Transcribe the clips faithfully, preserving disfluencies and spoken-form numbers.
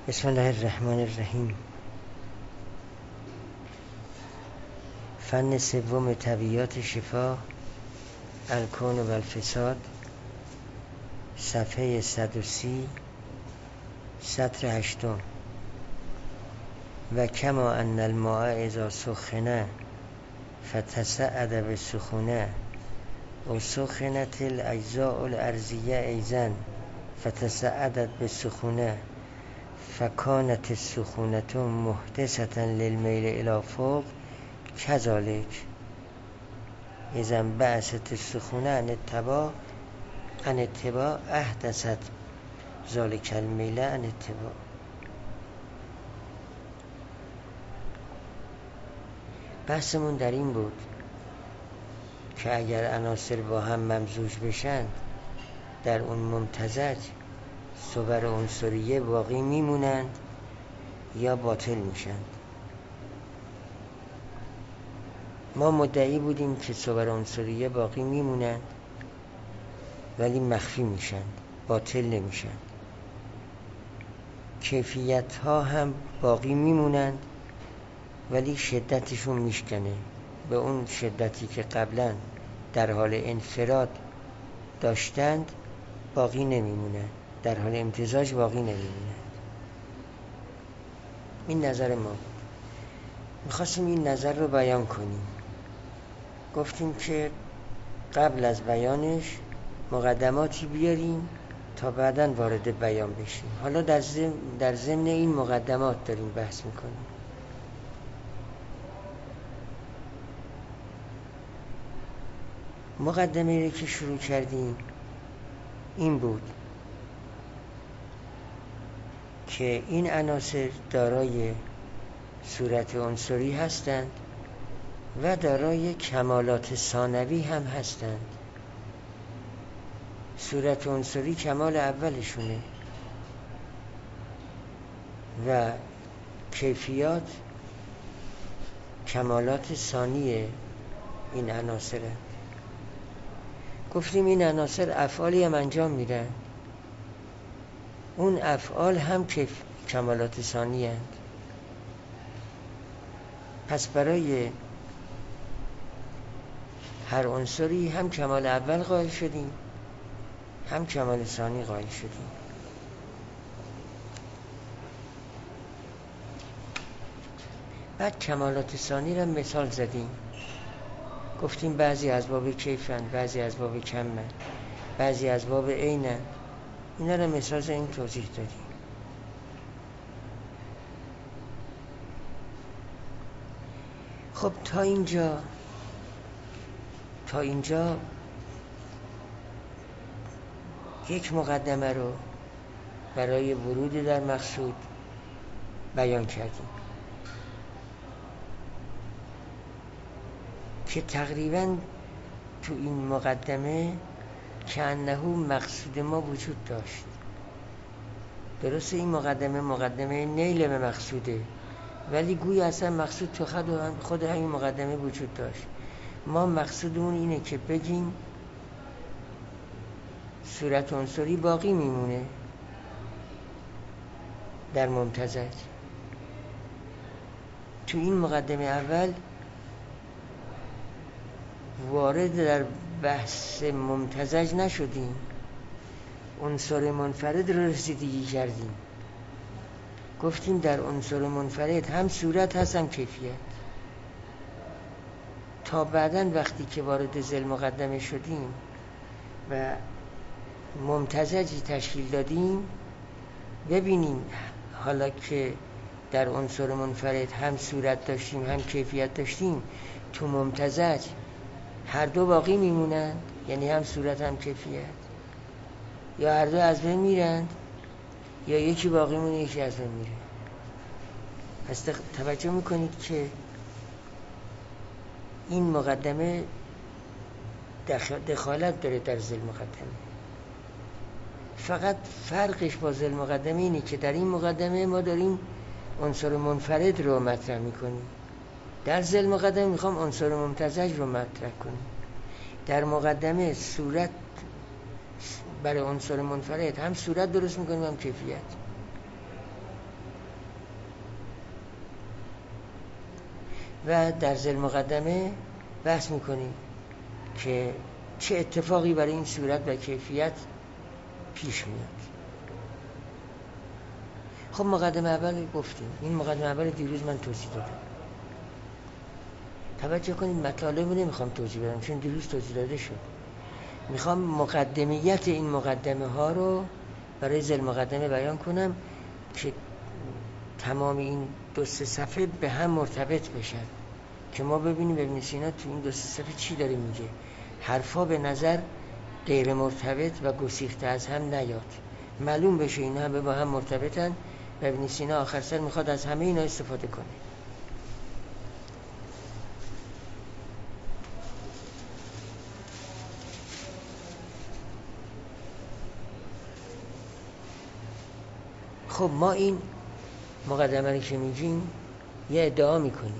بسم الله الرحمن الرحیم. فن سوم طبیعیات شفا، الکون و الفساد، صفحه صد و سی، سطر هشتم. و کما ان الماء اذا سخن فتصعد بالسخونه و سخنت الاجزاء الارضیه ایضا فتصعدت بالسخونه فکانت السخونة محدثة للمیل الی فوق کذالک اذا بعثت السخونه عن اتباع عن اتباع احدثت ذلک المیل عن اتباع. بحثمون در این بود که اگر عناصر با هم ممزوج بشن در اون ممتزج صور عنصریه باقی میمونند یا باطل میشن. ما مدعی بودیم که صور عنصریه باقی میمونند ولی مخفی میشن، باطل نمیشن. کیفیت ها هم باقی میمونند ولی شدتشون میشکنه، به اون شدتی که قبلا در حال انفراد داشتند باقی نمیمونه، در حال امتزاج باقی نمیمونه. این نظر ما بود. میخواستیم این نظر رو بیان کنیم. گفتیم که قبل از بیانش مقدماتی بیاریم تا بعداً وارد بیان بشیم. حالا در ضمن در ضمن این مقدمات داریم بحث میکنیم. مقدمه رو که شروع کردیم این بود که این عناصر دارای صورت عنصری هستند و دارای کمالات ثانوی هم هستند. صورت عنصری کمال اولشونه و کیفیات کمالات ثانی این عناصره. گفتیم این عناصر افعالی هم انجام میدن، اون افعال هم کیف کمالات ثانی هستند. پس برای هر عنصری هم کمال اول قائل شدیم هم کمال ثانی قائل شدیم. بعد کمالات ثانی را مثال زدیم. گفتیم بعضی از باب کیفن، بعضی از باب کمن، بعضی از باب عینن. اینا را مثال زدیم، توضیح دادیم. خب تا اینجا تا اینجا یک مقدمه رو برای ورود در مقصود بیان کردیم که تقریباً تو این مقدمه که انه مقصود ما وجود داشت. درسته این مقدمه مقدمه نیل به مقصوده، ولی گویا اصلا مقصود تو خود خود همین مقدمه وجود داشت. ما مقصودمون اینه که بگیم صورت عنصری باقی میمونه در ممتزج. تو این مقدمه اول وارد در بحث ممتزج نشدیم، عنصر منفرد رو رسیدگی کردیم. گفتیم در عنصر منفرد هم صورت هست هم کیفیت. تا بعداً وقتی که وارد ذیل مقدمه شدیم و ممتزجی تشکیل دادیم ببینیم حالا که در عنصر منفرد هم صورت داشتیم هم کیفیت داشتیم، تو ممتزج هر دو باقی میمونند، یعنی هم صورت هم کیفیت، یا هر دو از بین میرند یا یکی باقی مونه یکی از بین میره. پس توجه میکنید که این مقدمه دخالت داره در ذیل مقدمه. فقط فرقش با ذیل مقدمه اینه که در این مقدمه ما داریم عنصر منفرد رو مطرح میکنیم، در ذیل مقدمه میخوام عنصر ممتزج رو مطرح کنیم. در مقدمه صورت برای عنصر منفرد هم صورت درست میکنیم هم کیفیت. و در ذیل مقدمه بحث میکنیم که چه اتفاقی برای این صورت و کیفیت پیش میاد. خب مقدمه اول گفتیم، این مقدمه اول دیروز من توضیح دادم. توجه کنید مطالب رو نمیخوام توضیح بدم چون دیروز توضیح داده شد. میخوام مقدمیت این مقدمه ها رو برای ذیل مقدمه بیان کنم که تمام این دو سه صفحه به هم مرتبط بشن که ما ببینیم ابن سینا تو این دو سه صفحه چی داره میگه. حرفا به نظر غیر مرتبط و گسیخته از هم نیاد، معلوم بشه اینا همه با هم مرتبطن و ابن سینا آخر سر میخواد از همه اینا استفاده کنه. خب ما این مقدمه رو که میگیم یه ادعا میکنیم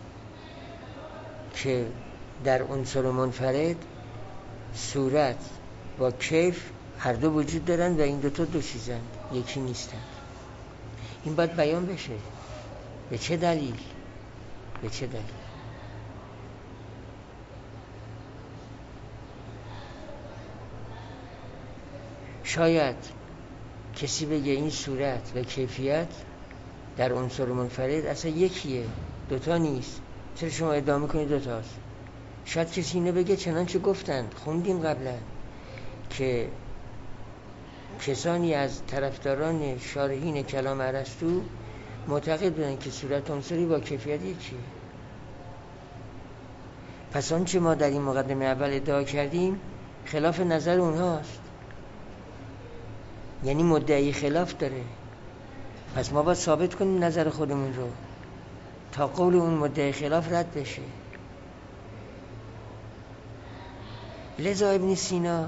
که در عنصر منفرد صورت با کیف هر دو وجود دارن و این دوتا دو چیزن، یکی نیستن. این باید بیان بشه. به چه دلیل؟ به چه دلیل؟ شاید کسی بگه این صورت و کیفیت در عنصر منفرد اصلا یکیه، دوتا نیست، چرا شما ادعا میکنید دوتاست؟ شاید کسی اینو بگه چنانچه گفتند، خوندیم قبلا که کسانی از طرفداران شارحین کلام ارسطو معتقد بودن که صورت عنصری با کیفیت یکیه. پس آنچه ما در این مقدمه اول ادعا کردیم خلاف نظر اونهاست، یعنی مدعی خلاف داره. پس ما باید ثابت کنیم نظر خودمون رو تا قول اون مدعی خلاف رد بشه. لذا ابن سینا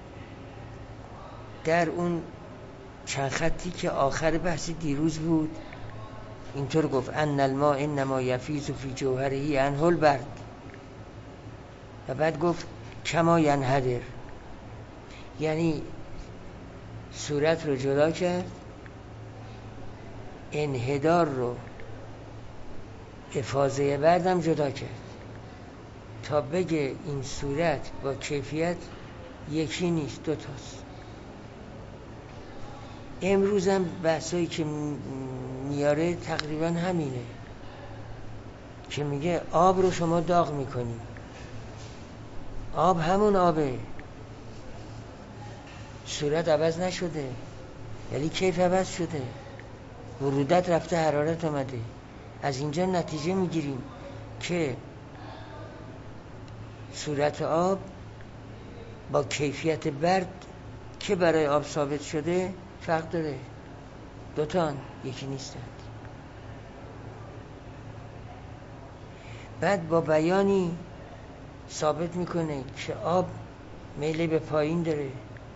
در اون چند خطی که آخر بحث دیروز بود اینطور گفت ان الماء انما یفیض فی جوهره عنه البرد، و بعد گفت کما ینحدر، یعنی صورت رو جدا کرد، انحدار رو افاضه بردم جدا کرد تا بگه این صورت با کیفیت یکی نیست، دوتاست. امروز هم بحثایی که میاره تقریبا همینه که میگه آب رو شما داغ میکنی، آب همون آبه، صورت عوض نشده، یعنی کیف عوض شده، ورودت رفته، حرارت آمده. از اینجا نتیجه میگیریم که صورت آب با کیفیت برد که برای آب ثابت شده فرق داره، دوتان یکی نیستند. بعد با بیانی ثابت میکنه که آب میل به پایین داره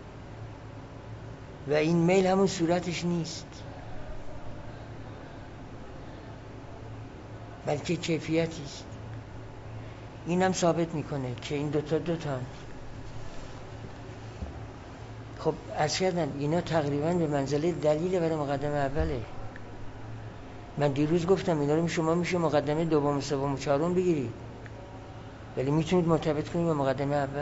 و این میل همون صورتش نیست بلکه کیفیتی است. این هم ثابت میکنه که این دوتا دوتان. خب عرض کردم اینا تقریبا به منزله دلیل برای مقدمه اوله. من دیروز گفتم اینا رو شما میشه مقدمه دوم و سوم و چهارم بگیرید، ولی میتونید مرتبط کنید با مقدمه اول.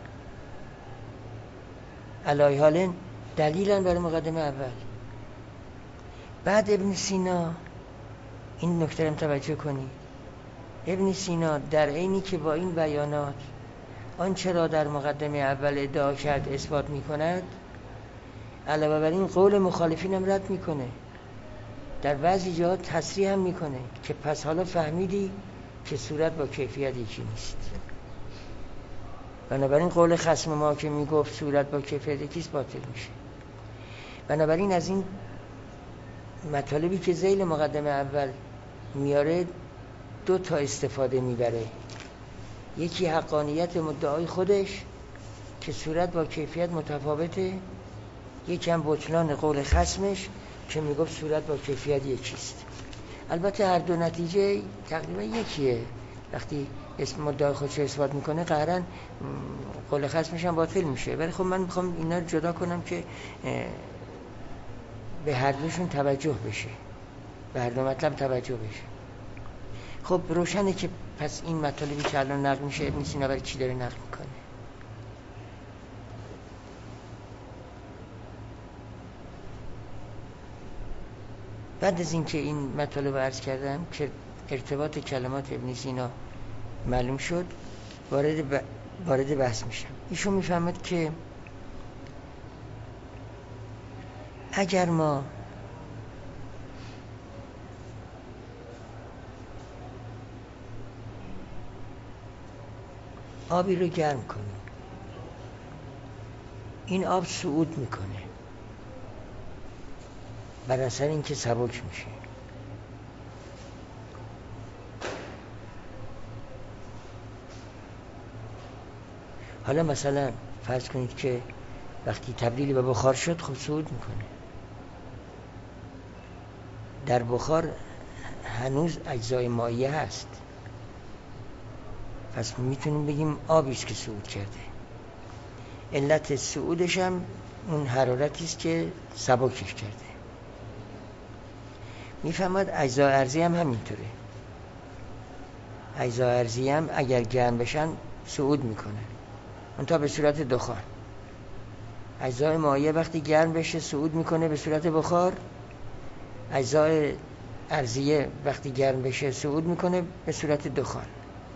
علای حالن دلیلا برای مقدمه اول. بعد ابن سینا، این نکته رو توجه کنید، ابن سینا در عینی که با این بیانات آنچه را در مقدمه اول ادعا کرد اثبات میکند، علاوه بر این قول مخالفین هم رد میکنه، در بعضی جاها تصریح هم میکنه که پس حالا فهمیدی که صورت با کیفیت یکی نیست. بنابراین قول خصم ما که میگفت صورت با کیفیت یکیست باطل میشه. بنابراین از این مطالبی که ذیل مقدمه اول میاره دو تا استفاده میبره. یکی حقانیت مدعای خودش که صورت با کیفیت متفاوته، یکی هم بطلان قول خصمش که میگفت صورت با کیفیت یکیست. البته هر دو نتیجه تقریبا یکیه. وقتی اسم مدعای خودش اثبات میکنه قهرن قول خصمش هم باطل میشه. ولی خب من میخوام اینا رو جدا کنم که به هر دوشون توجه بشه، به هر دو مطلب توجه بشه. خب روشنه که پس این مطالبی که الان نقل میشه ابن سینا برای چی داره نقل میکنه؟ بعد از اینکه این مطالب عرض کردم که ارتباط کلمات ابن سینا معلوم شد، وارد ب... وارد بحث میشم. ایشون میفهمد که اگر ما آبی رو گرم کنیم، این آب صعود میکنه بر اثر اینکه سبک میشه. حالا مثلا فرض کنید که وقتی تبدیل به بخار شد خب صعود میکنه. در بخار هنوز اجزای مایع هست، پس میتونیم بگیم آبی است که صعود کرده. علت صعودش هم اون حرارتی است که سبکش کرده. میفهمد اجزای ارضی هم همینطوره. اجزای ارضی هم اگر گرم بشن صعود میکنه، منتها به صورت دخان. اجزای مایع وقتی گرم بشه صعود میکنه به صورت بخار. اجزای ارضیه وقتی گرم بشه صعود میکنه به صورت دخان.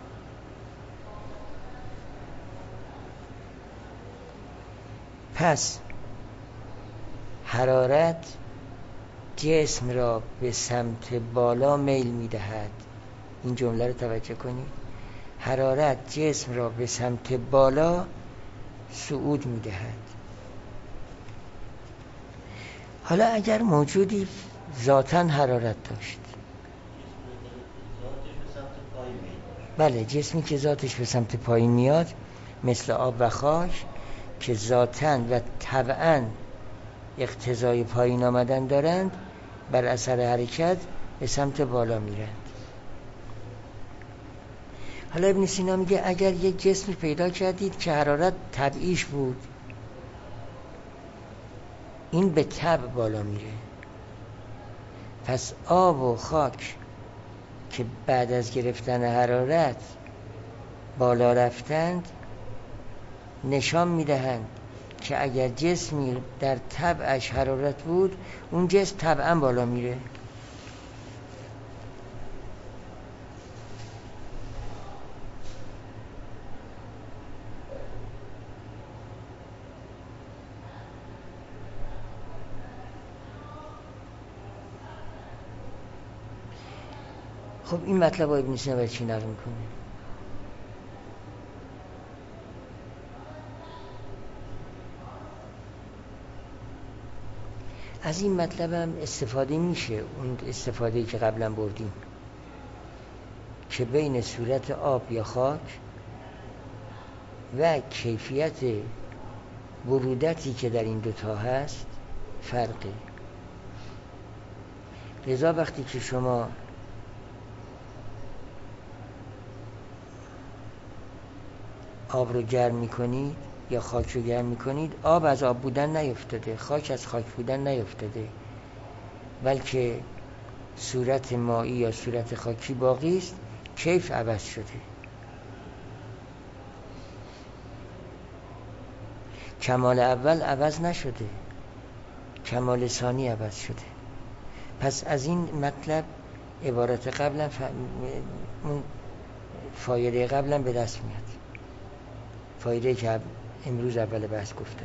پس حرارت جسم را به سمت بالا میل میدهد. این جمله رو توجه کنید. حرارت جسم را به سمت بالا صعود میدهد. حالا اگر موجودی ذاتاً حرارت داشت، بله، جسمی که ذاتش به سمت پایین میاد مثل آب و خاک که ذاتاً و طبعاً اقتضای پایین آمدن دارند، بر اثر حرکت به سمت بالا میرند. حالا ابن سینا میگه اگر یک جسمی پیدا کردید که حرارت طبعیش بود، این به طبع بالا میره. پس آب و خاک که بعد از گرفتن حرارت بالا رفتند نشان میدهند که اگر جسمی در طبعش حرارت بود، اون جسم طبعا بالا میره. خب این مطلب ابن سینا برای چی نقل میکنه؟ از این مطلب هم استفاده میشه، اون استفاده‌ای که قبلا بردیم که بین صورت آب یا خاک و کیفیت برودتی که در این دوتا هست فرقه. لذا وقتی که شما آب رو گرم میکنید یا خاک رو گرم میکنید، آب از آب بودن نیفتاده، خاک از خاک بودن نیفتاده، بلکه صورت مایی یا صورت خاکی باقی است، کیف عوض شده. کمال اول عوض نشده، کمال ثانی عوض شده. پس از این مطلب عبارت قبلا ف... اون فایده قبلا به دست میاد، فایده که امروز اول بحث گفتم.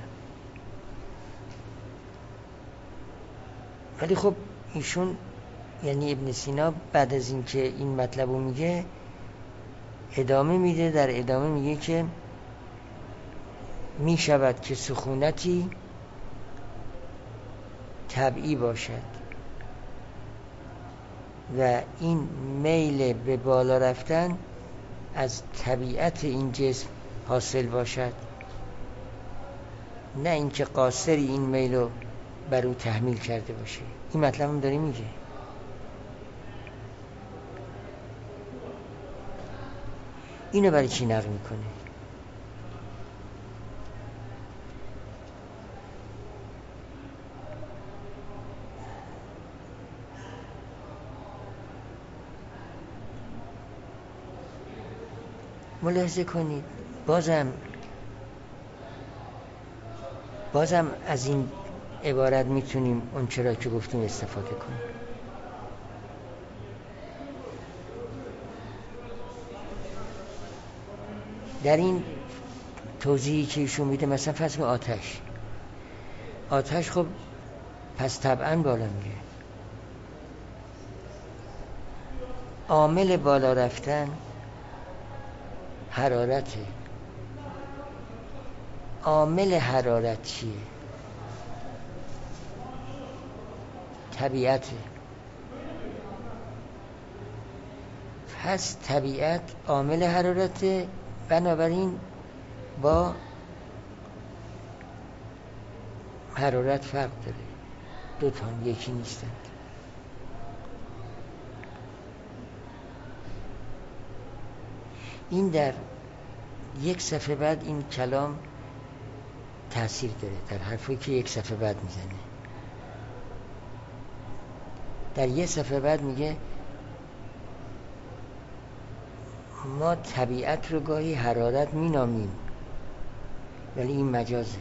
ولی خب ایشون یعنی ابن سینا بعد از این که این مطلب رو میگه ادامه میده، در ادامه میگه که میشود که سخونتی طبیعی باشد و این میل به بالا رفتن از طبیعت این جسم حاصل باشد، نه اینکه قاصری این میل رو بر او تحمیل کرده باشه. این مطلب هم داره میگه. اینو برای چی نقل میکنه؟ ملاحظه کنید بازم بازم از این عبارت میتونیم اون چرا که گفتیم استفاده کنیم. در این توضیحی که ایشون میده مثلا فرض کنید آتش آتش خب پس طبعا بالا میره. عامل بالا رفتن حرارته. عامل حرارت چیه؟ طبیعته. پس طبیعت عامل حرارته، بنابراین با حرارت فرق داره، دو تا یکی نیستند. این در یک صفحه بعد این کلام تأثیر داره، در حرفی که یک صفحه بعد میزنه. در یک صفحه بعد میگه ما طبیعت رو گاهی حرارت مینامیم ولی این مجازه.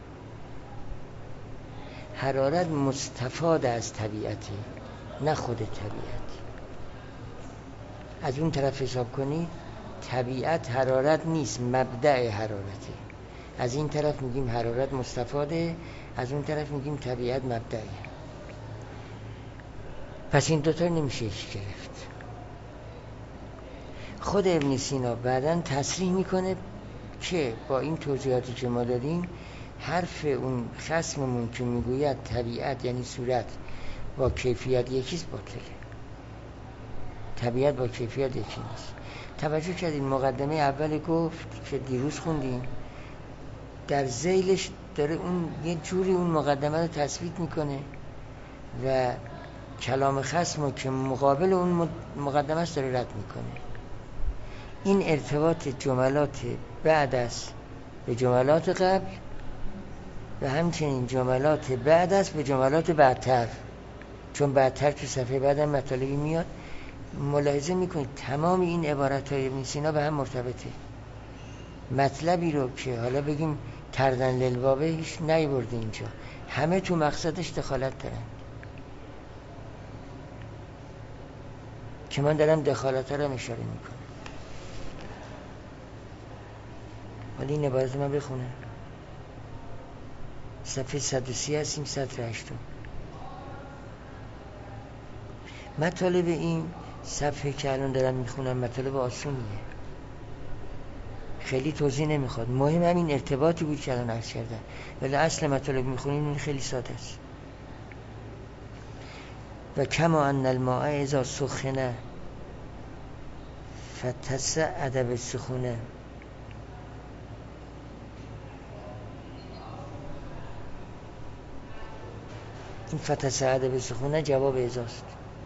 حرارت مستفاد از طبیعته، نه خود طبیعت. از اون طرف حساب کنید طبیعت حرارت نیست، مبدأ حرارته. از این طرف میگیم حرارت مستفاده، از اون طرف میگیم طبیعت مبدأه. پس این دوتا نمیشه یکی گرفت. خود ابن سینا بعداً تصریح میکنه که با این توضیحاتی که ما دادیم حرف اون خصممون که میگوید طبیعت یعنی صورت با کیفیت یکیست باطله. طبیعت با کیفیت یکی نیست. توجه کردین مقدمه اول گفت که دیروز خوندیم، در ذیلش داره اون یه جوری اون مقدمه رو تثبیت میکنه و کلام خصم که مقابل اون مقدمه است داره رد میکنه. این ارتباط جملات بعد از به جملات قبل و همچنین جملات بعد از به جملات بعدتر، چون بعدتر تو صفحه بعد هم مطالبی میاد. ملاحظه میکنید تمام این عبارت های ابن سینا به هم مرتبطه. مطلبی رو که حالا بگیم تردن للواقع هیچ نیورده اینجا، همه تو مقصدش دخالت دارن که من دارم دخالت ها رو اشاره میکنم. ولی این عبارت من بخونم. صفحه صد و سی هستیم، سطر هشتم. مطالب این صفحه که الان دارم میخونم مطالب آسونیه، خیلی توضیح نمیخواد. مهم همین ارتباطی بود که الان عرض کردم، ولی اصل مطالب میخونیم این خیلی ساده است. و کما ان الماء اذا سخن فتسعد بالسخونه. این فتسعد بالسخونه جواب اذاست.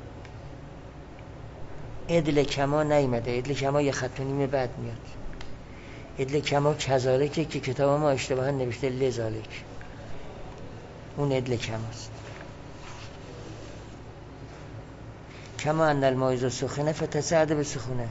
ادل کما نیمده، ادل کما یه خط و نیم بعد میاد. ادل کما کذالکه که کتاب ما اشتباها نوشته لذالک، اون ادل کماست. کما ان الماء اذا سخن فتسعد بالسخونه،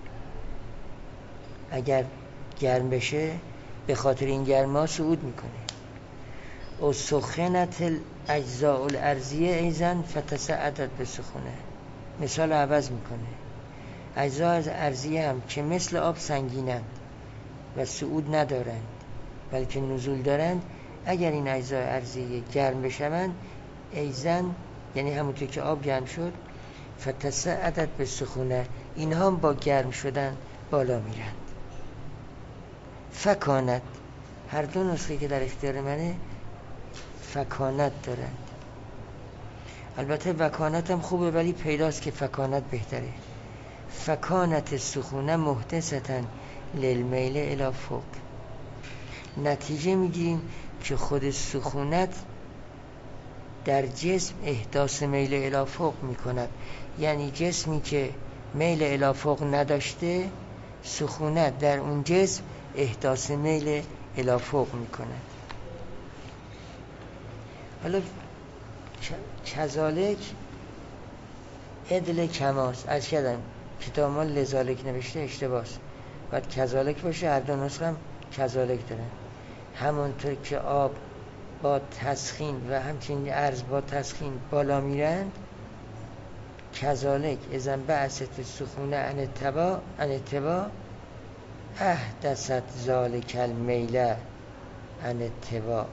اگر گرم بشه به خاطر این گرما صعود میکنه. او سخنت الاجزاء الارضیه ایزن فتسعدت بالسخونه، مثال عوض میکنه. اجزا از ارضیه هم که مثل آب سنگینند و صعود ندارند بلکه نزول دارند، اگر این اجزا ارضیه گرم بشوند ایزن یعنی همونطور که آب گرم شد، فتسعدت بالسخونه، اینها هم با گرم شدن بالا میرند. فکانت، هر دو نسخه که در اختیار منه فکانت دارند. البته وکانت هم خوبه ولی پیداست که فکانت بهتره. فکانت السخونه محدثتا للمیل الی فوق. نتیجه میگیریم که خود سخونت در جسم احداث میل الی فوق میکند، یعنی جسمی که میل الی فوق نداشته، سخونت در اون جسم احداث میل الی فوق میکند. حالا کذالک ادل کماست. از کردم کتاب ما لذالک نوشته اشتباهست، باید کذالک باشه. هر دو نسخه هم کذالک دارن. همونطور که آب با تسخین و همچنین ارز با تسخین بالا میرند، کذالک اذا بعثت سخونه عن التبا عن التبا احدثت ذالک المیل عن التبا.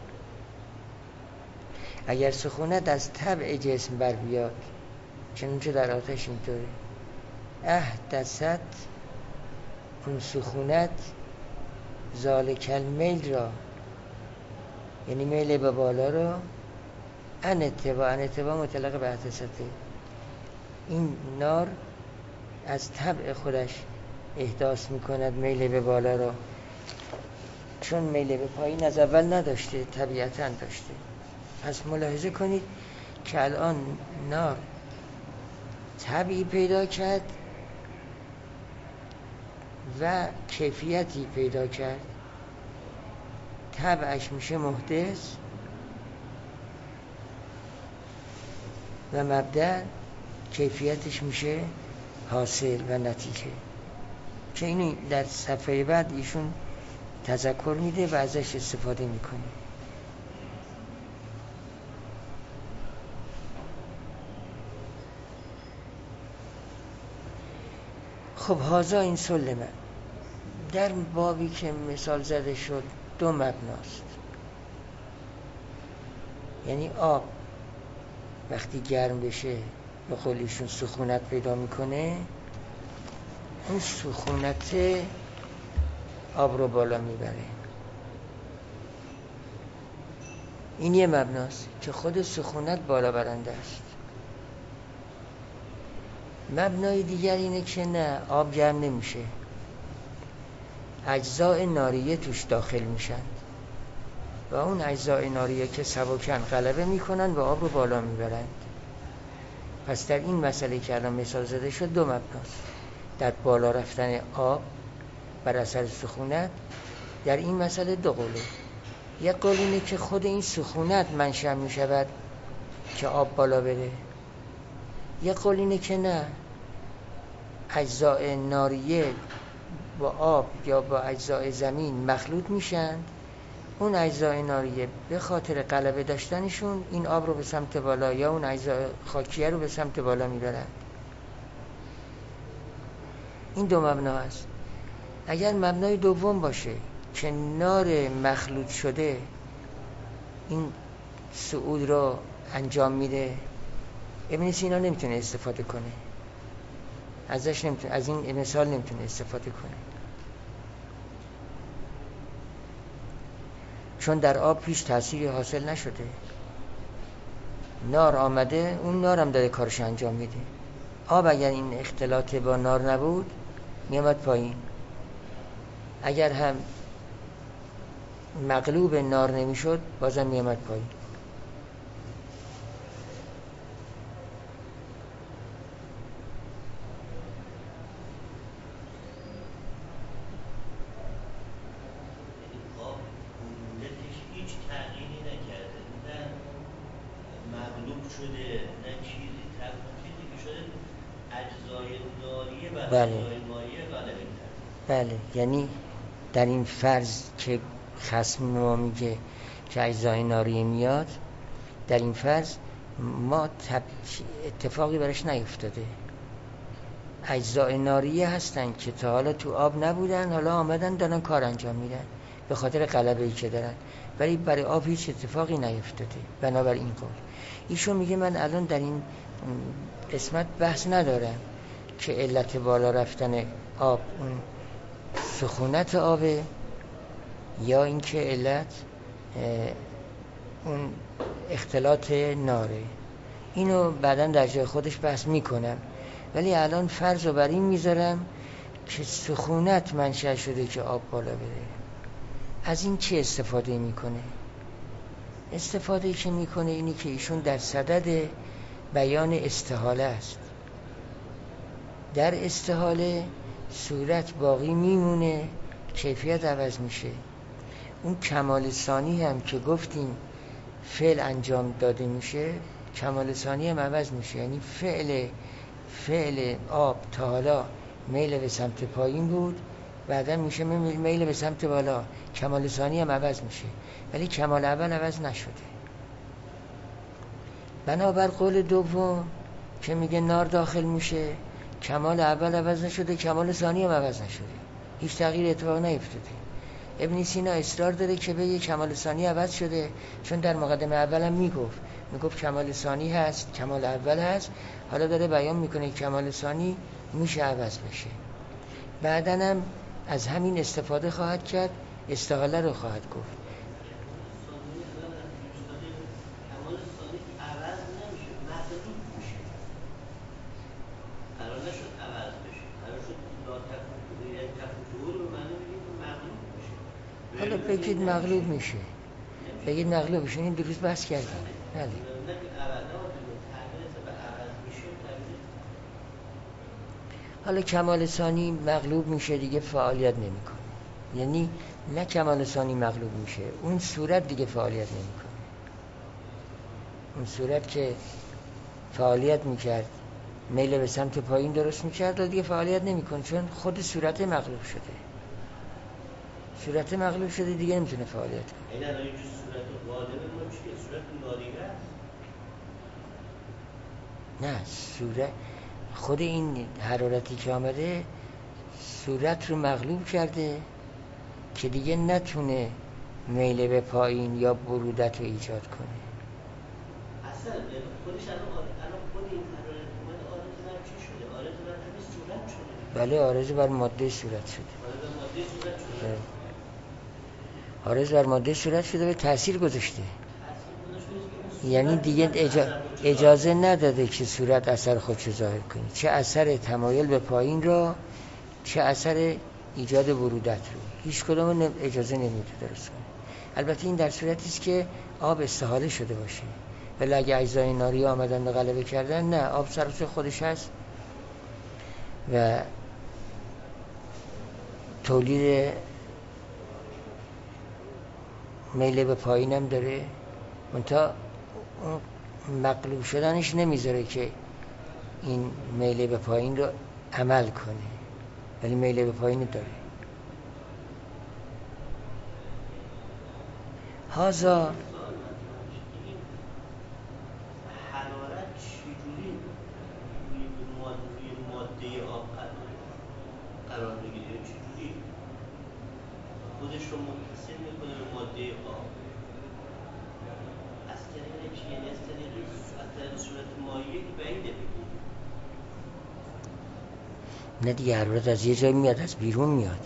اگر سخونت از طبع جسم بر بیاد، چنانچه در آتش اینطوره، احدثت، اون سخونت، ذالک المیل را، یعنی میل به بالا رو، عن التبا، عن التبا مطلق به احدثته، این نار از طبع خودش احداث میکند میل به بالا رو، چون میل به پایین از اول نداشته، طبیعتاً داشته. پس ملاحظه کنید که الان نار طبعی پیدا کرد و کیفیتی پیدا کرد. طبعش میشه محدث و مبدأ، کیفیتش میشه حاصل و نتیجه، که اینو در صفحه بعد ایشون تذکر میده و ازش استفاده میکنه. خب هازا این سلمه، در بابی که مثال زده شد دو مبناست. یعنی آب وقتی گرم بشه به قول ایشون سخونت پیدا میکنه، اون سخونت آب رو بالا میبره. این یه مبناست که خود سخونت بالا برنده است. مبنای دیگر اینه که نه، آب گرم نمیشه، اجزاء ناریه توش داخل میشن و اون اجزاء ناریه که سبکن غلبه میکنن و آب رو بالا میبرند. پس در این مسئله که الان مثال زده شد دو مبناست، در بالا رفتن آب بر اثر سخونت. در این مسئله دو قوله. یک قول اینه که خود این سخونت منشأ میشود که آب بالا بره. یک قول اینه که نه، اجزاء ناریه با آب یا با اجزاء زمین مخلوط میشن، اون اجزاء ناریه به خاطر غلبه داشتنشون این آب رو به سمت بالا یا اون اجزاء خاکیه رو به سمت بالا میبرن. این دو مبنا است. اگر مبنای دوم باشه که نار مخلوط شده این صعود رو انجام میده، ابن سینا نمیتونه استفاده کنه ازش، نمیتونه از این مثال نمیتونه استفاده کنه، چون در آب هیچ تأثیری حاصل نشده. نار آمده، اون نار هم داره کارش انجام میده. آب اگر این اختلاط با نار نبود میامد پایین، اگر هم مغلوب نار نمیشد بازم میامد پایین. بله بله، یعنی در این فرض که خصم ما میگه که اجزای ناریه میاد، در این فرض ما اتفاقی برش نیفتاده. اجزای ناریه هستن که تا حالا تو آب نبودن، حالا آمدن دارن کار انجام میدن به خاطر غلبه‌ای که دارن، ولی برای آب هیچ اتفاقی نیفتاده. بنابر این قول ایشون میگه من الان در این قسمت بحث ندارم که علت بالا رفتن آب اون سخونت آبه یا اینکه علت اون اختلاط ناره. اینو بعداً در جای خودش بحث میکنم، ولی الان فرض رو بر این میذارم که سخونت منشأ شده که آب بالا بره. از این چه استفاده میکنه؟ استفاده که میکنه اینی که ایشون در صدد بیان استحاله است. در استحاله صورت باقی میمونه، کیفیت عوض میشه. اون کمال ثانی هم که گفتیم فعل انجام داده میشه، کمال ثانی هم عوض میشه. یعنی فعل فعل آب تا حالا میل به سمت پایین بود، بعدا میشه میل به سمت بالا، کمال ثانی هم عوض میشه، ولی کمال اول عوض نشده. بنابر قول دوم که میگه نار داخل میشه، کمال اول عوض نشده، کمال ثانی هم عوض نشده، هیچ تغییر اتفاق نیفتاده. ابن سینا اصرار داره که به کمال ثانی عوض شده، چون در مقدمه اولم میگفت میگفت کمال ثانی هست، کمال اول هست. حالا داره بیان میکنه کمال ثانی میشه عوض بشه. بعداً هم از همین استفاده خواهد کرد، استحاله رو خواهد گفت. حالا بگید مغلوب میشه، بگید مغلوب میشه، این درست بحث کردیم. بله. حالا کمال ثانی مغلوب میشه دیگه فعالیت نمیکنه، یعنی نه کمال ثانی مغلوب میشه، اون صورت دیگه فعالیت نمیکنه. اون صورت که فعالیت میکرد، میل به سمت پایین درست میکرد و دیگه فعالیت نمیکنه، چون خود صورت مغلوب شده. صورت مغلوب شده دیگه نمیتونه فعالیت کنه. این الان اینجور صورت غالب ما چیه؟ صورت نادیده است؟ نه، صورت خود این حرارتی که آمده صورت رو مغلوب کرده که دیگه نتونه میل به پایین یا برودت رو ایجاد کنه. اصلا خودش الان خود این حرارت اومده عارض بر چی شده؟ عارض بر همین صورت شده. بله، عارض بر ماده صورت شده. عارض بر ماده صورت شده. عارض بر ماده صورت شده و تأثیر گذاشته. یعنی دیگه اجازه نداده که صورت اثر خودشو ظاهر کنه، چه اثر تمایل به پایین رو، چه اثر ایجاد برودت رو، هیچ کدوم اجازه نمیده درست کنه. البته این در صورتی است که آب استحاله شده باشه، ولی اگه اجزای ناری آمدن و غلبه کردن، نه، آب سر خودش هست و تولید میل به پایینم داره، منتها مغلوب شدنش نمیذاره که این میل به پایین رو عمل کنه، ولی میل به پایین داره. هازا حرارت چجوری روی ماده آب قرار بگیره؟ چجوری خودش رو متصل میکنه به ماده آب؟ از طریق چی؟ یعنی از طریق از طریق صورت مایعی بعیده بگیم. نه دیگه، حرارت از یه جای میاد، از بیرون میاد.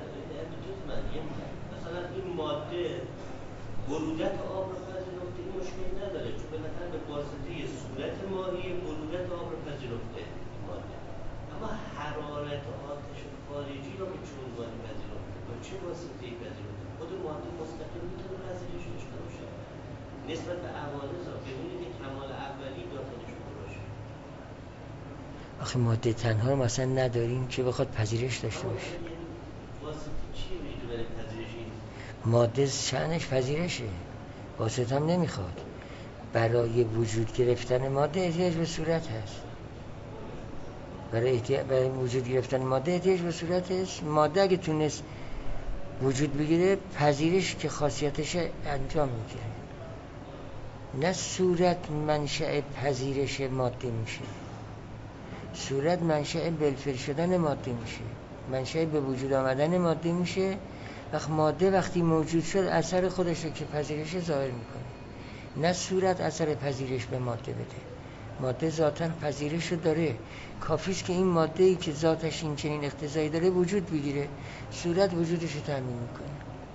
مثلا این ماده برودت آب رو پذیرفته، این مشکلی نداره، چون بالاخره به واسطه صورت مایع برودت آب رو پذیرفته ماده. اما حرارت آتش خارجی رو به چه عنوانی پذیرفته؟ با چه واسطه‌ای پذیرفته؟ خود ماده مستقل میتونه پذیرش داشته باشه نسبت به عوارض ها، بدون اینکه کمال اولی داخلش باشه. آخه ماده تنها رو مثلا نداریم که بخواد پذیرش داشته باشه. واسطه چیه میگه برای پذیرش این؟ ماده شأنش پذیرشه، واسطه هم نمیخواد. برای وجود گرفتن ماده احتیاج به صورت هست. برای, احتیاج... برای وجود گرفتن ماده احتیاج به صورت هست. ماده اگه تونست وجود بگیره، پذیرش که خاصیتش انجام میگیره. نه صورت منشأ پذیرش ماده میشه، صورت منشأ بلفل شدن ماده میشه، منشأ به وجود آمدن ماده میشه. وقت ماده وقتی موجود شد اثر خودش رو که پذیرش ظاهر میکنه، نه صورت اثر پذیرش به ماده بده. ماده ذاتاً پذیرش رو داره، کافیست که این ماده ای که ذاتش این چنین اقتضایی داره وجود بگیره، صورت وجودش رو تامین میکنه.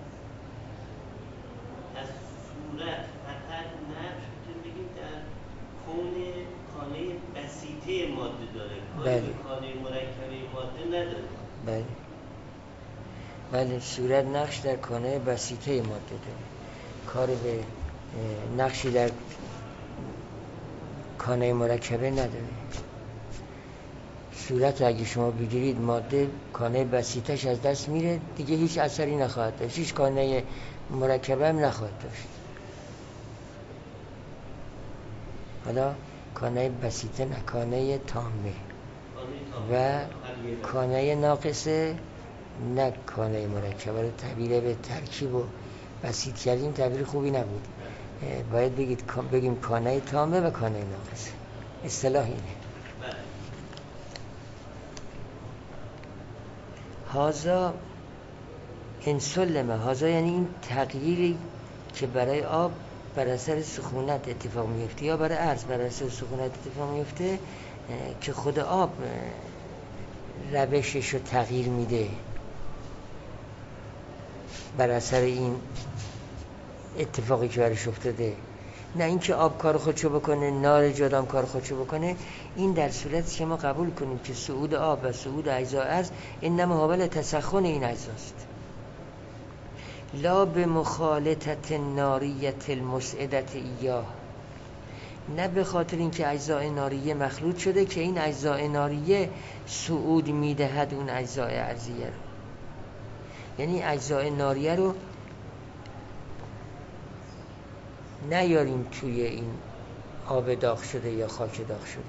از صورت فقط نقش میتونیم بگیم در کون خانه بسیطه ماده داره، کاری به خانه مرکبه ماده نداره. بله بله، صورت نقش در کانه بسیطه ماده داره، کار به نقشی در کانه مرکبه نداره. صورت اگه شما بگیرید، ماده کانه بسیطش از دست میره، دیگه هیچ اثری نخواهد داشت، هیچ کانه مرکبه هم نخواهد داشت. حالا کانه بسیطه نه، کانه تامه و کانه ناقصه نه کانه مرکب. رو تعبیر به ترکیب و بسیط کردیم تعبیر خوبی نبود. باید بگید بگیم کانه تامه و کانه ناقصه. اصطلاح اینه. هازا انسلمه. هازا یعنی این تغییری که برای آب بر اثر سخونت اتفاق میفته یا برای عرض بر اثر سخونت اتفاق میفته که خود آب روشش رو تغییر میده بر اثر این اتفاقی که برش افتاده. نه اینکه آب کار خودشو بکنه، نار جادام کار خودشو بکنه. این در صورتی که ما قبول کنیم که صعود آب و صعود اجزا عرض انما حابل تسخن این اجزاست، لا به مخالطت ناریت المسعدت ایاه، نه به خاطر اینکه اجزاء ناریه مخلوط شده که این اجزاء ناریه صعود میدهد اون اجزاء ارضیه رو. یعنی اجزاء ناریه رو نیاریم توی این آب داغ شده یا خاک داغ شده،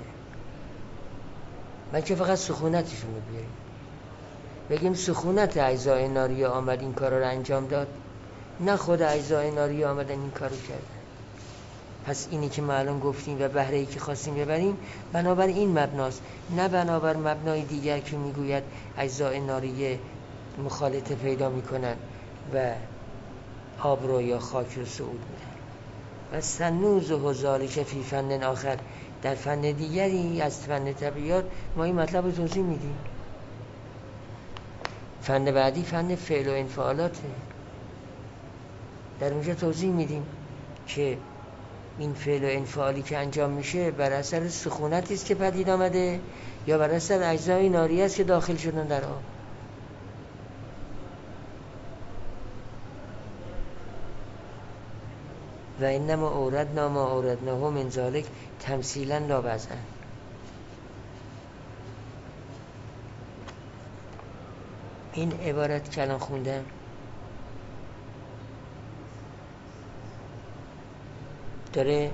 بلکه فقط سخونتشون رو بیاریم، بگیم سخونت اجزاء ناریه آمد این کار رو انجام داد، نه خود اجزاء ناریه آمدن این کار رو کردن. پس اینی که ما الان گفتیم و بهره ای که خواستیم ببریم بنابر این مبناست، نه بنابر مبنای دیگر که میگوید اجزاء ناریه مخالطه پیدا میکنن و آب رو یا خاک رو صعود میدن. و سنوز و ذالک فی فن آخر، در فن دیگری از فن طبیعیات ما این مطلب رو توضیح میدیم. فن بعدی فن فعل و انفعالاته، در اونجا توضیح میدیم که این فعل و انفعالی که انجام میشه بر اثر سخونتی است که پدید آمده یا بر اثر اجزای ناریه است که داخل شدن در آب. و انما اوردنا ما اوردناه من ذالک تمثیلا لا وضعا. این عبارت که الان خوندم داره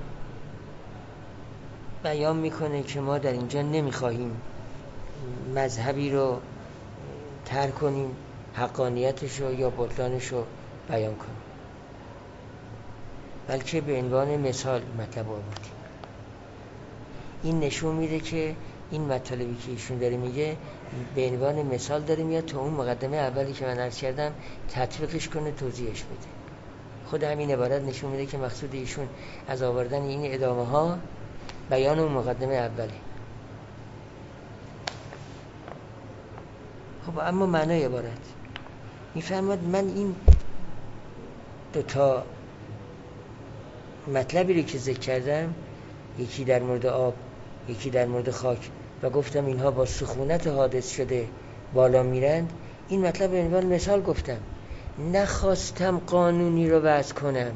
بیان میکنه که ما در اینجا نمیخواهیم مذهبی رو ترک کنیم، حقانیتش رو یا بطلانش رو بیان کنیم، بلکه به عنوان مثال مطلب آوردیم. این نشون میده که این مطالبی که ایشون داره میگه به عنوان مثال داره میاد تا اون مقدمه اولی که من عرض کردم تطبیقش کنه، توضیحش بده. خود همین عبارت نشون میده که مقصود ایشون از آوردن این ادامه ها بیان اون مقدمه اولی. خب اما معنای عبارت میفرماد من این دوتا مطلبی رو که ذکر کردم، یکی در مورد آب یکی در مورد خاک، و گفتم اینها با سخونت حادث شده بالا میرند، این مطلب به عنوان مثال گفتم. نخواستم قانونی رو وضع کنم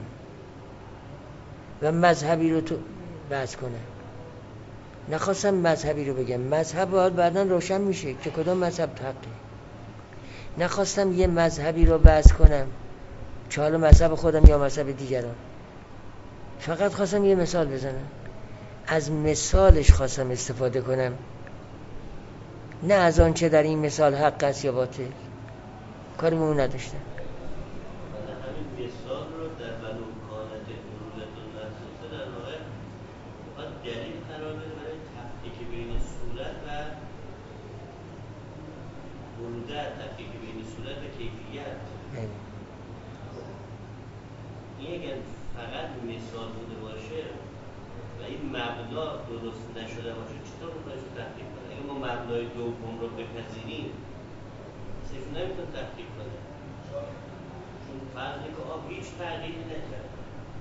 و مذهبی رو تو وضع کنم، نخواستم مذهبی رو بگم، مذهب باید بعداً روشن میشه که کدام مذهب حقه. نخواستم یه مذهبی رو وضع کنم چه حالا مذهب خودم یا مذهب دیگران، فقط خواستم یه مثال بزنم، از مثالش خواستم استفاده کنم، نه از آن چه در این مثال حق است یا باطل. کاری به اون نداشتم. همین مثال رو در بلوکانت ورودت و نفسه در واقع باید دلیل قرار بده برای تفکیک بین صورت و ورودت، تفکیک بین صورت و کیفیت. این اگر فقط مثال بوده باشه و این مبنا درست نشده باشه چطور می‌خواید تفکیک کنه؟ اگه ما مبنای دوم رو بپذیریم صرف نمیتون تفکیک کنه، چون فرض که آب هیچ تغییری نکرد.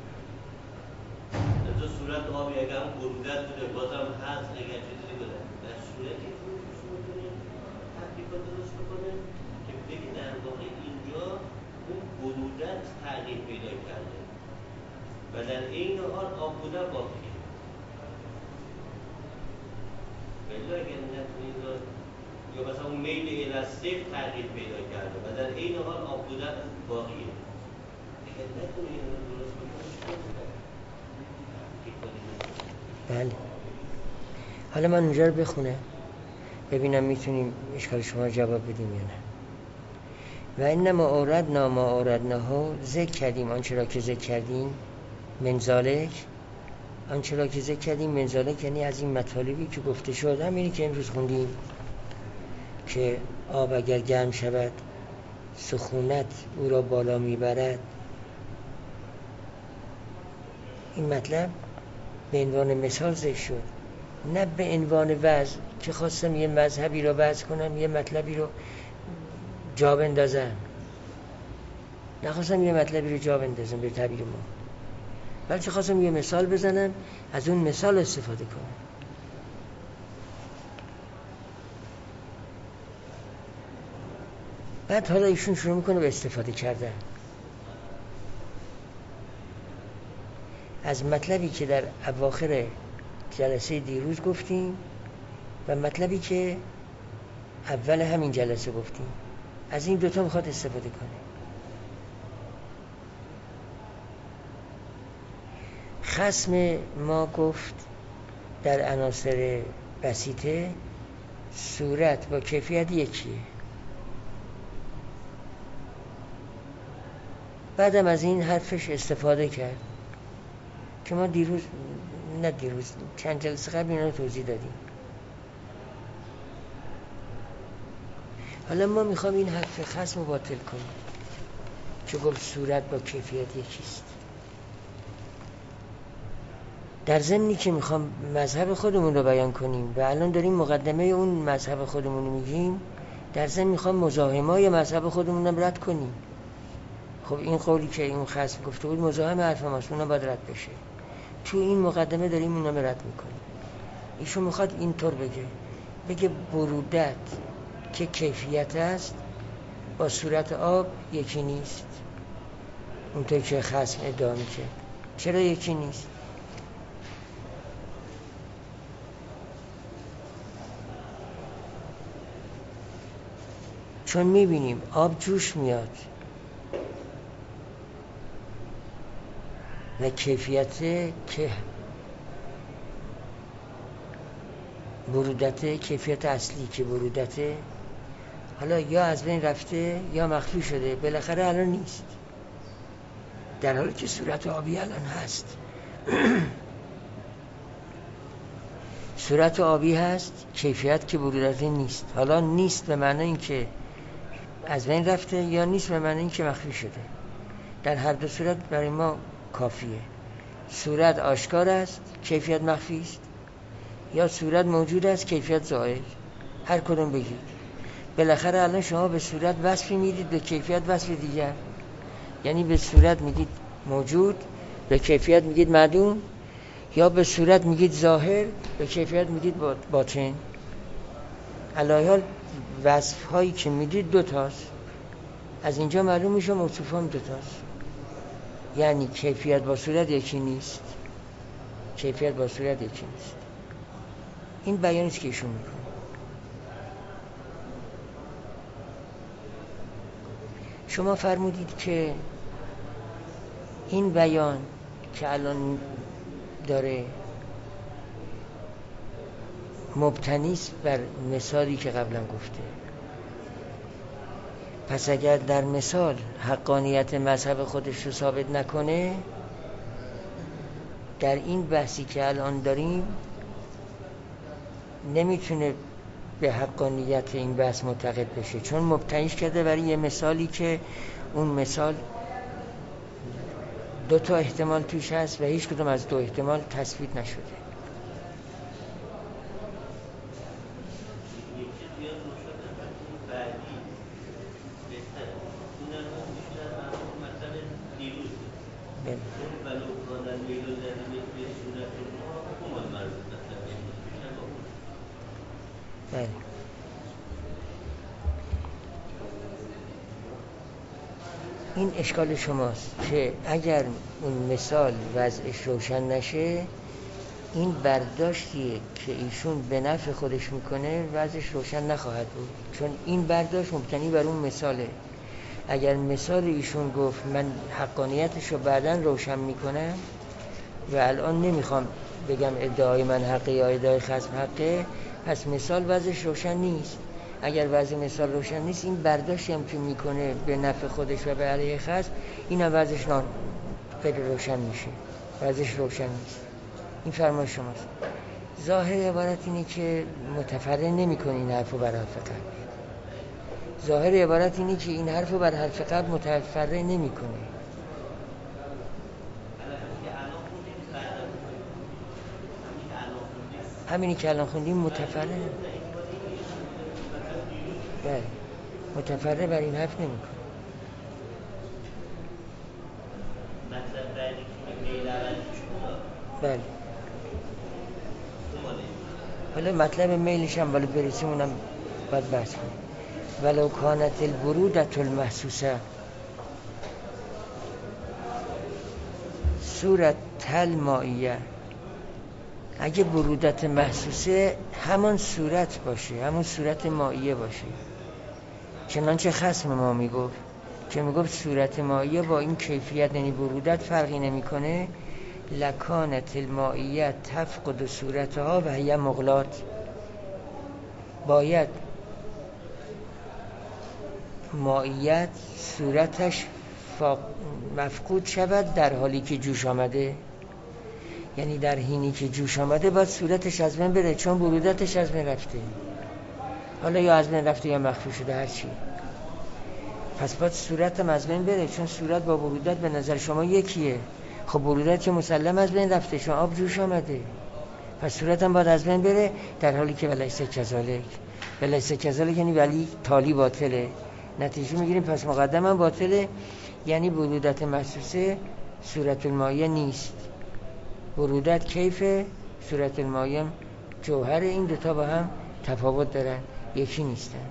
در صورت آبی اگر هم ورودت بوده بازم هست، اگر چیزی بوده در صورتی که فروشش میتونیم تفکیک رو درست بکنه که بگی در واقع اینجا اون ورودت تغییر پیدا کرده و در این حال آب بودن باقیه. بله اگر نتونید یا مثلا اون میل الاسیف تغییر پیدا کرده و در این حال آب بودن باقیه. اگر نتونید درست بکنید بله. حالا من اونجا رو بخونم ببینم میتونیم اشکال شما جواب بدیم یا نه. و انما اوردنا ما اوردناه، ذکر کردیم آنچه را که ذکر کردیم، منزالک آنچه را که ذکر کردیم، منزالک یعنی از این مطالبی که گفته شد، همینی که امروز خوندیم که آب اگر گرم شود سخونت او را بالا میبرد. این مطلب به عنوان مثال ذکر شد، نه به عنوان وعظ که خواستم یه مذهبی رو وعظ کنم، یه مطلبی رو جا بندازم. نخواستم یه مطلبی رو جا بندازم به تعبیر ما، بلکه خواستم یه مثال بزنم، از اون مثال استفاده کنم. بعد حالا ایشون شروع میکنه به استفاده کردن از مطلبی که در اواخر جلسه دیروز گفتیم و مطلبی که اول همین جلسه گفتیم. از این دوتا میخواد استفاده کنه. خصم ما گفت در عناصر بسیطه صورت با کیفیت یکیه. بعدم از این حرفش استفاده کرد که ما دیروز نه دیروز چند جلسه قبل اینا رو توضیح دادیم. حالا ما میخوام این حرف خصم رو باطل کنیم که گفت صورت با کیفیت یکیست. در ضمنی که میخوام مذهب خودمون رو بیان کنیم و الان داریم مقدمه اون مذهب خودمون رو میگیم، در ضمن میخوام مزاحمای مذهب خودمون رو رد کنیم. خب این قولی که این خصم گفته بود مزاحم حرف ماست، اونم باید رد بشه. تو این مقدمه داریم اونم رد میکنیم. ایشون میخواد اینطور بگه بگه برودت که کیفیت است با صورت آب یکی نیست. اونطور که خصم ادعا میکنه. چرا یکی نیست؟ چون میبینیم آب جوش میاد و کیفیت که برودت، کیفیت اصلی که برودته حالا یا از بین رفته یا مخفی شده، بالاخره الان نیست، در حالی که صورت آبی الان هست. صورت آبی هست، کیفیت که برودت نیست. حالا نیست به معنی این که از بین رفته یا نیست به معنی این که مخفی شده. در هر دو صورت برای ما کافیه. صورت آشکار است، کیفیت مخفی است، یا صورت موجود است، کیفیت زائل. هر کدوم بگید. بالاخره الان شما به صورت وصفی میدید، به کیفیت وصف دیگر. یعنی به صورت میگید موجود، به کیفیت میگید معدوم، یا به صورت میگید ظاهر، به کیفیت میگید باطن. علی حال وصف هایی که میدید دو تاست. از اینجا معلوم میشه موصوف هم دو تاست. یعنی کیفیت با صورت یکی نیست. کیفیت با صورت یکی نیست. این بیانیست که ایشون میکنه. شما فرمودید که این بیان که الان داره مبتنی است بر مثالی که قبلا گفته. پس اگر در مثال حقانیت مذهب خودش رو ثابت نکنه، در این بحثی که الان داریم نمیتونه به حقانیت این بحث معتقد بشه، چون مبتنیش کرده برای یه مثالی که اون مثال دو تا احتمال توش هست و هیچ کدوم از دو احتمال تثبیت نشده. بله. این اشکال شماست که اگر اون مثال وضعش روشن نشه، این برداشتیه که ایشون به نفع خودش میکنه وضعش روشن نخواهد بود، چون این برداشت مبتنی بر اون مثاله. اگر مثال ایشون گفت من حقانیتش رو بعداً روشن میکنم و الان نمیخوام بگم ادعای من حقه یا ادعای خصم حقه، پس مثال وضعش روشن نیست. اگر وضع مثال روشن نیست، این برداشتی هم که میکنه به نفع خودش و به علیه خصم، این هم وضعش نان غیر روشن میشه، وضعش روشن نیست. این فرمای شماست. ظاهر عبارت اینه که متفرع نمی کنه این حرفو بر حرف قبل. ظاهر عبارت اینه که این حرفو بر حرف قبل متفرع نمی کنه. همینی که الان خوندیم متفرع بله متفرع بر این حرف نمی کنه. بله حالا مطلب میلش هم ولی برسیم اونم باید بحث کنیم. ولو کانت البرودة المحسوسه صورت المائیه، اگه برودت محسوسه همان صورت باشه، همون صورت مائیه باشه، چنانچه خصم ما میگفت که میگفت صورت مائیه با این کیفیت یعنی برودت فرقی نمیکنه، لکانت المائیه تفقد صورتها و هی مغلات، باید مائیت صورتش مفقود شود در حالی که جوش آمده، یعنی در حینی که جوش آمده باید صورتش از بین بره، چون برودتش از بین رفته، حالا یا از بین رفته یا مخفی شده هرچی، پس باید صورتم از بین بره، چون صورت با برودت به نظر شما یکیه. خب برودت که مسلم از بین رفته، چون آب جوش آمده، پس صورتم باید از بین بره، در حالی که ولیس کذالک، ولیس کذالک یعنی ولی تالی باطله، نتیجه میگیریم پس مقدم هم باطله، یعنی برودت محسوسه صورت المائیه نیست، برودت کیفه، صورت المائیه جوهر، این دوتا با هم تفاوت دارن، یکی نیستن.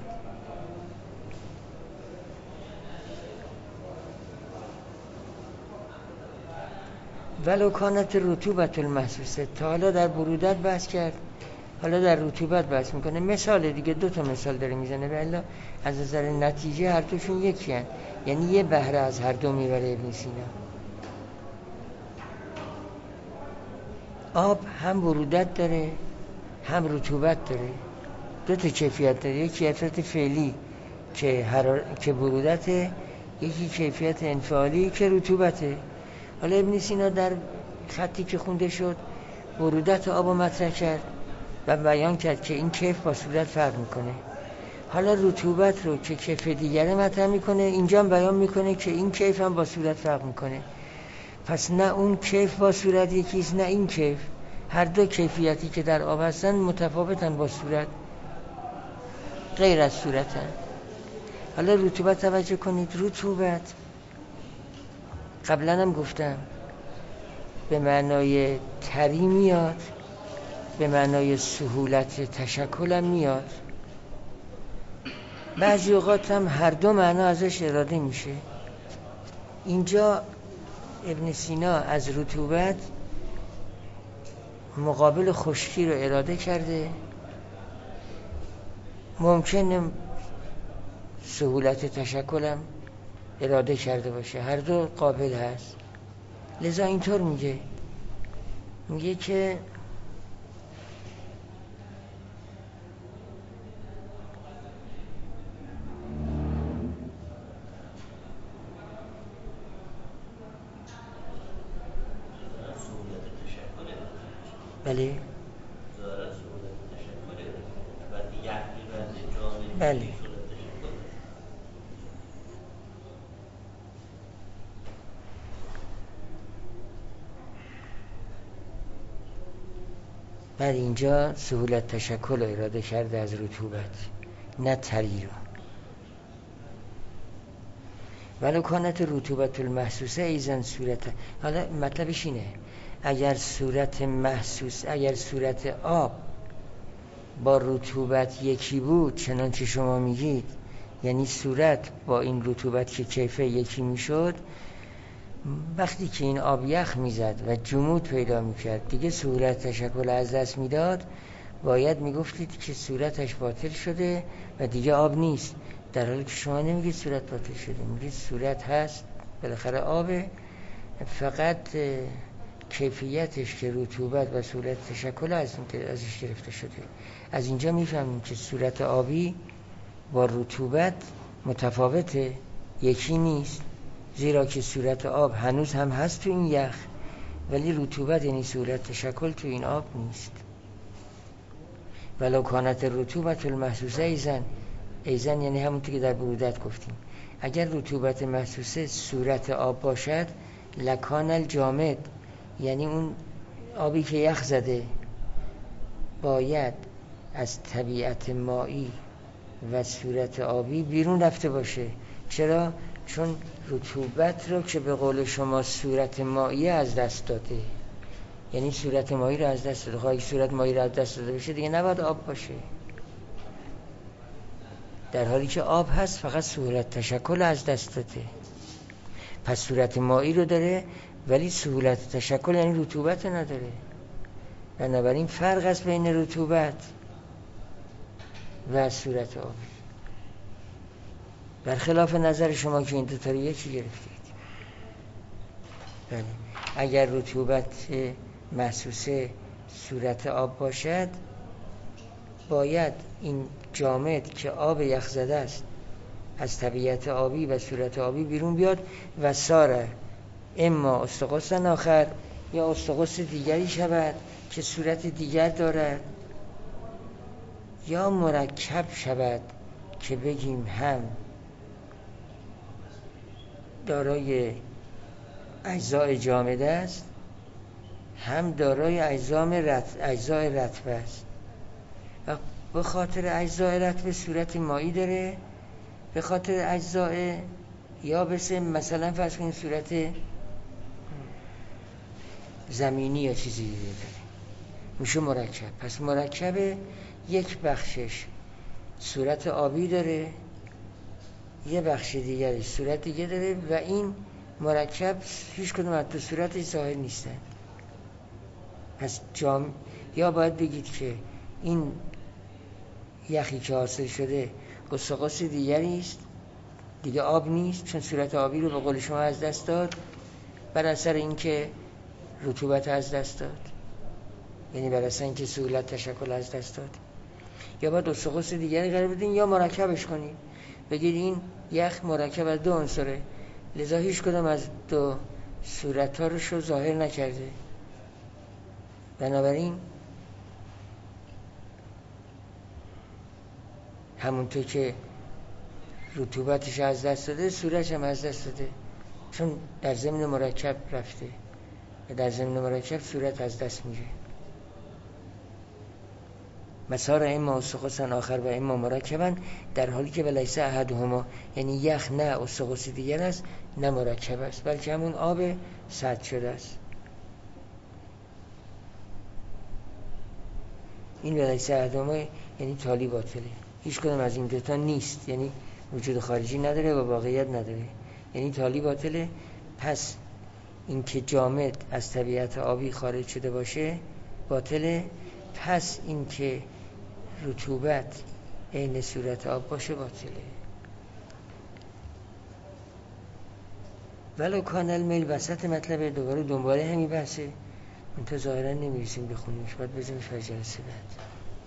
ولو کانت رطوبت المحسوسه، تا حالا در برودت بحث کرد، حالا در رطوبت بحث میکنه. مثال دیگه، دو تا مثال داره میزنه، ولی از نظر نتیجه هر دوشون یکی هن. یعنی یه بهره از هر دو میبره ابن سینا. آب هم برودت داره هم رطوبت داره، دو تا کیفیت داره، یکی کیفیت فعلی که حرار... که برودته، یکی کیفیت انفعالی که رطوبته. حالا ابن سینا در خطی که خونده شد برودت آب رو مطرح کرد و بیان کرد که این کیف با صورت فرق میکنه. حالا رطوبت رو که کیف دیگره مطرح میکنه، اینجا هم بیان میکنه که این کیف هم با صورت فرق میکنه. پس نه اون کیف با صورت یکیست نه این کیف، هر دو کیفیتی که در آب هستن متفاوتن با صورت، غیر از صورتن. حالا رطوبت توجه کنید، رطوبت قبلا هم گفتم به معنای طری میاد، به معنای سهولت تشکل هم میاد، بعضی اوقات هم هر دو معنا ازش اراده میشه. اینجا ابن سینا از رطوبت مقابل خشکی رو اراده کرده، ممکنه سهولت تشکل هم اراده کرده باشه، هر دو قابل هست. لذا اینطور میگه میگه که بله بله بعد اینجا سهولت تشکل رو اراده کرده از رطوبت، نه طری رو. ولو کانت رطوبت المحسوسه ایزن صورت، حالا مطلبش اینه اگر صورت محسوس، اگر صورت آب با رطوبت یکی بود چنانچه شما میگید، یعنی صورت با این رطوبت که کیفه یکی میشد، وقتی که این آب یخ میزد و جمود پیدا میکرد دیگه سهولت تشکل از دست میداد، باید میگفتید که صورتش باطل شده و دیگه آب نیست، در حالی که شما نمیگید صورت باطل شده، میگید صورت هست، بالاخره آبه، فقط کیفیتش که رطوبت و صورت تشکل از ازش گرفته شده. از اینجا میفهمیم که صورت آبی با رطوبت متفاوته، یکی نیست، زیرا که صورت آب هنوز هم هست تو این یخ، ولی رطوبت یعنی صورت تشکل تو این آب نیست. ولو کانت رطوبت المحسوسه ایزن، ایزن یعنی همونطور که در برودت گفتیم، اگر رطوبت محسوسه صورت آب باشد، لکان الجامد، یعنی اون آبی که یخ زده باید از طبیعت مایی و صورت آبی بیرون رفته باشه. چرا؟ چون رطوبت رو که به قول شما صورت مایی از دست داده، یعنی صورت مایی رو از دست داده. خواهی صورت مایی رو از دست داده بشه دیگه نباید آب باشه، در حالی که آب هست فقط صورت تشکل از دست داده. پس صورت مایی رو داره ولی صورت تشکل یعنی رطوبت نداره. بنابراین فرق است بین رطوبت و صورت آب. برخلاف نظر شما که این دو تا رو یکی گرفتید. بله. اگر رطوبت محسوسه صورت آب باشد، باید این جامد که آب یخ زده است از طبیعت آبی و صورت آبی بیرون بیاد و ساره اما استقص آخر، یا استقص دیگری شود که صورت دیگر دارد، یا مرکب شود که بگیم هم دارای اجزای جامد است هم دارای اجزای رطب است. و به خاطر اجزای رطب صورت مایی داره، به خاطر اجزای یابس مثلا فرض کنید صورت زمینی یا چیزی دیگه داره، میشه مرکب. پس مرکب یک بخشش صورت آبی داره، یه بخش دیگرش صورت دیگه داره و این مرکب هیچ کدوم از دو صورتش ظاهر نیستن. پس جام یا باید بگید که این یخی که حاصل شده قصقاص دیگری است، دیگه آب نیست، چون صورت آبی رو به قول شما از دست داد بر اثر اینکه رطوبت از دست داد، یعنی بر اثر اینکه سهولت تشکل از دست داد. یا باید قصقاص دیگری قرار بدین یا مرکبش کنید، بگید این یخ مرکب از دو عنصره، لذا هیچ کدام از دو صورت ها رو شو ظاهر نکرده. بنابراین همونطور که رطوبتش از دست داده صورتش هم از دست داده، چون در ضمن مرکب رفته و در ضمن مرکب صورت از دست میره. مسار اما استقصن آخر و اما مرکبن، در حالی که ولیسه احدهما، یعنی یخ نه استقص دیگر است نه مرکب است، بلکه همون آب سرد شده است. این ولیسه احدهما یعنی تالی باطله، هیچ کدوم از این دوتا نیست، یعنی وجود خارجی نداره و واقعیت نداره، یعنی تالی باطله. پس این که جامد از طبیعت آبی خارج شده باشه باطله، پس این که رطوبت عین صورت آب باشه باطله. ولو کان المیل وسط مطلب دوباره دنباله همین بحثه، منتها ظاهرا نمیرسیم بخونیمش، باید بزنیمش برای جلسه بعد.